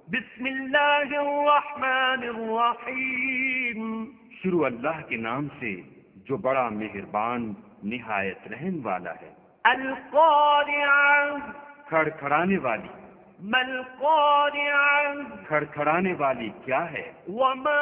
بسم اللہ الرحمن الرحیم، شروع اللہ کے نام سے جو بڑا مہربان نہایت رحم والا ہے۔ القارعہ، کھڑکھڑانے والی۔ ما القارعہ، کھڑکھڑانے والی کیا ہے؟ وما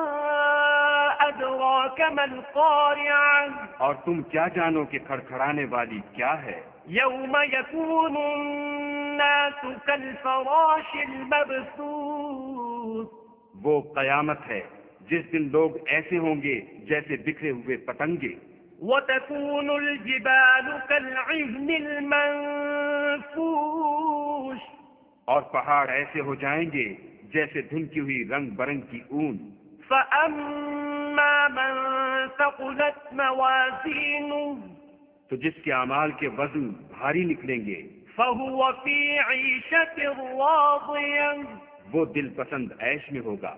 ادراک ما القارعہ، اور تم کیا جانو کہ کھڑکھڑانے والی کیا ہے؟ یوم یکون الناس کالفراش المبثوث، وہ قیامت ہے جس دن لوگ ایسے ہوں گے جیسے بکھرے ہوئے پتنگے، وتكون الجبال كالعهن المنفوش، اور پہاڑ ایسے ہو جائیں گے جیسے دھنکی ہوئی رنگ برنگ کی اون۔ فأما من ثقلت موازينه، تو جس کے اعمال کے وزن بھاری نکلیں گے فهو في عيشة راضية، وہ دل پسند عیش میں ہوگا۔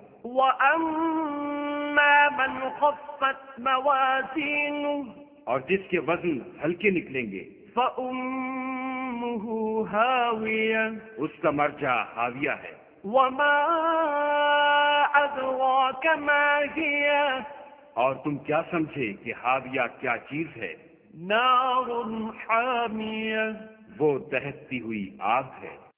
وأما من خفت موازينه، اور جس کے وزن ہلکے نکلیں گے فأمه هاوية، اس کا مرجع حاویہ ہے۔ وما أدراك ما هي، اور تم کیا سمجھے کہ حاویہ کیا چیز ہے؟ نار حامية، وہ دہکتی ہوئی آگ ہے۔